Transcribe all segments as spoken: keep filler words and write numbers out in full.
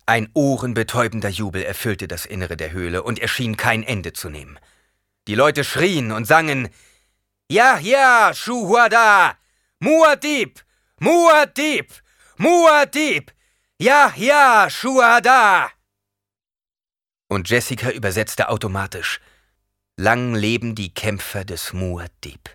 Ein ohrenbetäubender Jubel erfüllte das Innere der Höhle, und er schien kein Ende zu nehmen. Die Leute schrien und sangen: Yahya Shuhada, Muad'Dib, Muad'Dib, Muad'Dib, Yahya Shuhada. Und Jessica übersetzte automatisch: Lang leben die Kämpfer des Muad'Dib.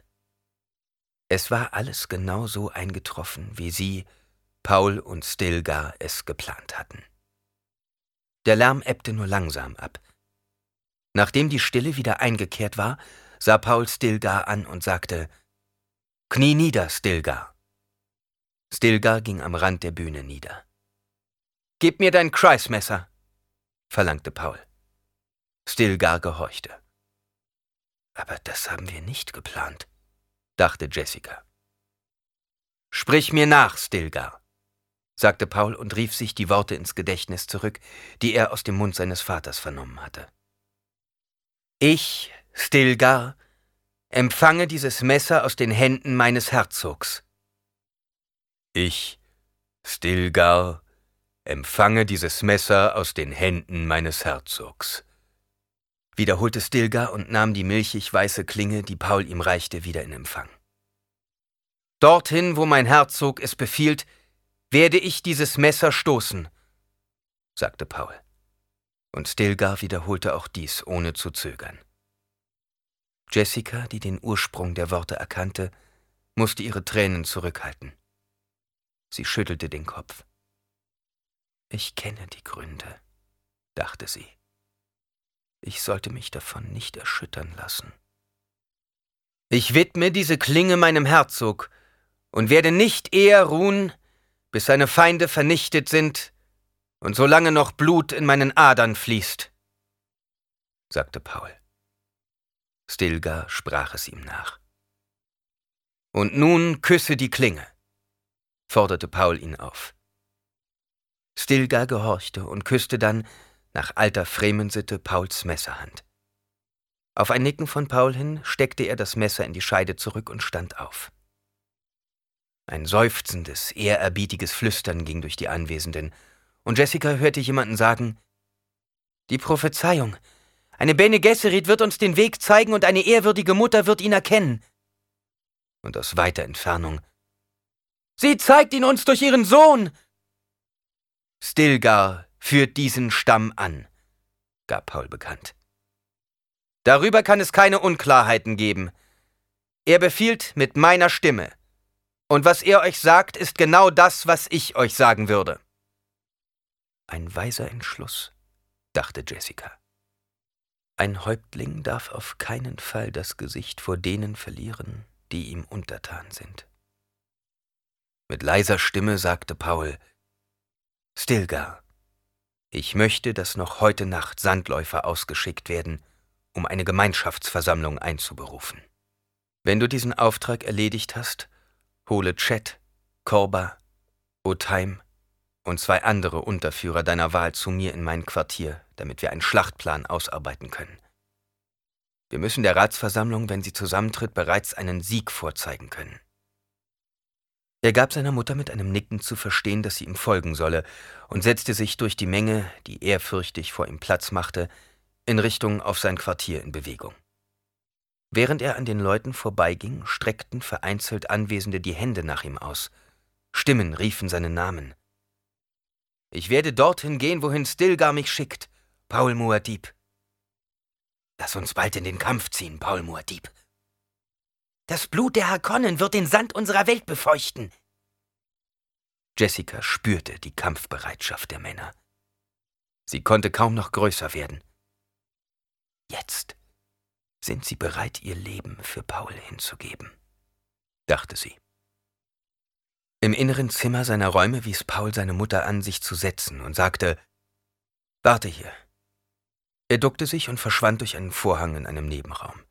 Es war alles genau so eingetroffen, wie sie, Paul und Stilgar, es geplant hatten. Der Lärm ebbte nur langsam ab. Nachdem die Stille wieder eingekehrt war, sah Paul Stilgar an und sagte: »Knie nieder, Stilgar.« Stilgar ging am Rand der Bühne nieder. »Gib mir dein Kreismesser«, verlangte Paul. Stilgar gehorchte. »Aber das haben wir nicht geplant«, dachte Jessica. »Sprich mir nach, Stilgar«, sagte Paul und rief sich die Worte ins Gedächtnis zurück, die er aus dem Mund seines Vaters vernommen hatte. »Ich, Stilgar, empfange dieses Messer aus den Händen meines Herzogs.« »Ich, Stilgar, empfange dieses Messer aus den Händen meines Herzogs«, wiederholte Stilgar und nahm die milchig-weiße Klinge, die Paul ihm reichte, wieder in Empfang. »Dorthin, wo mein Herzog es befiehlt, werde ich dieses Messer stoßen«, sagte Paul. Und Stilgar wiederholte auch dies, ohne zu zögern. Jessica, die den Ursprung der Worte erkannte, musste ihre Tränen zurückhalten. Sie schüttelte den Kopf. »Ich kenne die Gründe«, dachte sie. »Ich sollte mich davon nicht erschüttern lassen. Ich widme diese Klinge meinem Herzog und werde nicht eher ruhen, bis seine Feinde vernichtet sind und solange noch Blut in meinen Adern fließt«, sagte Paul. Stilgar sprach es ihm nach. »Und nun küsse die Klinge«, forderte Paul ihn auf. Stilgar gehorchte und küsste dann, nach alter Fremensitte, Pauls Messerhand. Auf ein Nicken von Paul hin steckte er das Messer in die Scheide zurück und stand auf. Ein seufzendes, ehrerbietiges Flüstern ging durch die Anwesenden, und Jessica hörte jemanden sagen: »Die Prophezeiung. Eine Bene Gesserit wird uns den Weg zeigen und eine ehrwürdige Mutter wird ihn erkennen.« Und aus weiter Entfernung: »Sie zeigt ihn uns durch ihren Sohn!« »Stilgar führt diesen Stamm an«, gab Paul bekannt. »Darüber kann es keine Unklarheiten geben. Er befiehlt mit meiner Stimme. Und was er euch sagt, ist genau das, was ich euch sagen würde.« Ein weiser Entschluss, dachte Jessica. Ein Häuptling darf auf keinen Fall das Gesicht vor denen verlieren, die ihm untertan sind. Mit leiser Stimme sagte Paul: »Stilgar, ich möchte, dass noch heute Nacht Sandläufer ausgeschickt werden, um eine Gemeinschaftsversammlung einzuberufen. Wenn du diesen Auftrag erledigt hast, hole Chet, Korba, Otheim und zwei andere Unterführer deiner Wahl zu mir in mein Quartier, damit wir einen Schlachtplan ausarbeiten können. Wir müssen der Ratsversammlung, wenn sie zusammentritt, bereits einen Sieg vorzeigen können.« Er gab seiner Mutter mit einem Nicken zu verstehen, dass sie ihm folgen solle, und setzte sich durch die Menge, die ehrfürchtig vor ihm Platz machte, in Richtung auf sein Quartier in Bewegung. Während er an den Leuten vorbeiging, streckten vereinzelt Anwesende die Hände nach ihm aus. Stimmen riefen seinen Namen. »Ich werde dorthin gehen, wohin Stilgar mich schickt, Paul Muad'Dib.« »Lass uns bald in den Kampf ziehen, Paul Muad'Dib.« »Das Blut der Harkonnen wird den Sand unserer Welt befeuchten.« Jessica spürte die Kampfbereitschaft der Männer. Sie konnte kaum noch größer werden. »Jetzt sind sie bereit, ihr Leben für Paul hinzugeben«, dachte sie. Im inneren Zimmer seiner Räume wies Paul seine Mutter an, sich zu setzen, und sagte: »Warte hier.« Er duckte sich und verschwand durch einen Vorhang in einem Nebenraum.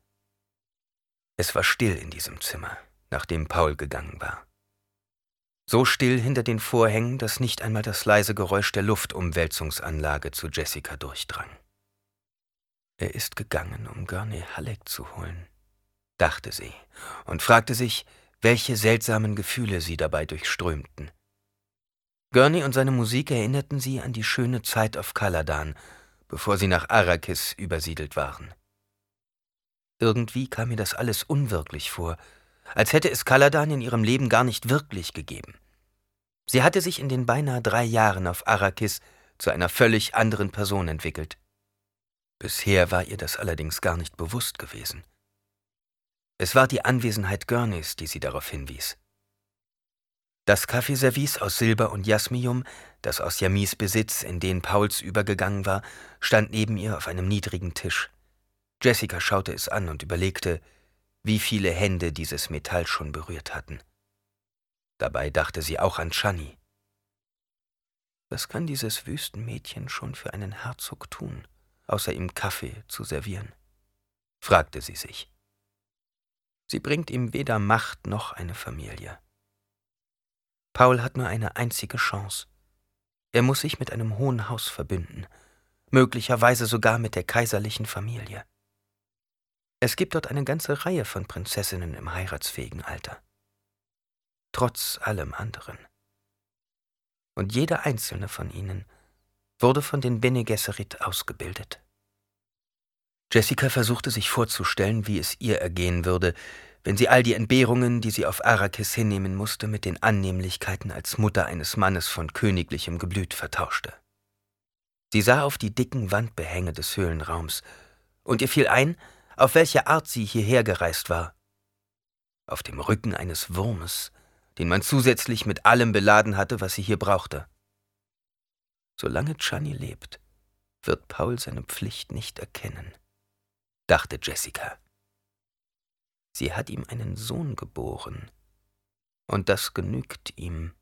Es war still in diesem Zimmer, nachdem Paul gegangen war. So still hinter den Vorhängen, dass nicht einmal das leise Geräusch der Luftumwälzungsanlage zu Jessica durchdrang. Er ist gegangen, um Gurney Halleck zu holen, dachte sie, und fragte sich, welche seltsamen Gefühle sie dabei durchströmten. Gurney und seine Musik erinnerten sie an die schöne Zeit auf Caladan, bevor sie nach Arrakis übersiedelt waren. Irgendwie kam mir das alles unwirklich vor, als hätte es Caladan in ihrem Leben gar nicht wirklich gegeben. Sie hatte sich in den beinahe drei Jahren auf Arrakis zu einer völlig anderen Person entwickelt. Bisher war ihr das allerdings gar nicht bewusst gewesen. Es war die Anwesenheit Gurneys, die sie darauf hinwies. Das Kaffeeservice aus Silber und Jasmium, das aus Yamis Besitz in den Pauls übergegangen war, stand neben ihr auf einem niedrigen Tisch. Jessica schaute es an und überlegte, wie viele Hände dieses Metall schon berührt hatten. Dabei dachte sie auch an Chani. Was kann dieses Wüstenmädchen schon für einen Herzog tun, außer ihm Kaffee zu servieren? Fragte sie sich. Sie bringt ihm weder Macht noch eine Familie. Paul hat nur eine einzige Chance. Er muss sich mit einem hohen Haus verbünden, möglicherweise sogar mit der kaiserlichen Familie. Es gibt dort eine ganze Reihe von Prinzessinnen im heiratsfähigen Alter. Trotz allem anderen. Und jede einzelne von ihnen wurde von den Bene Gesserit ausgebildet. Jessica versuchte sich vorzustellen, wie es ihr ergehen würde, wenn sie all die Entbehrungen, die sie auf Arrakis hinnehmen musste, mit den Annehmlichkeiten als Mutter eines Mannes von königlichem Geblüt vertauschte. Sie sah auf die dicken Wandbehänge des Höhlenraums, und ihr fiel ein, auf welche Art sie hierher gereist war. Auf dem Rücken eines Wurmes, den man zusätzlich mit allem beladen hatte, was sie hier brauchte. Solange Chani lebt, wird Paul seine Pflicht nicht erkennen, dachte Jessica. Sie hat ihm einen Sohn geboren, und das genügt ihm.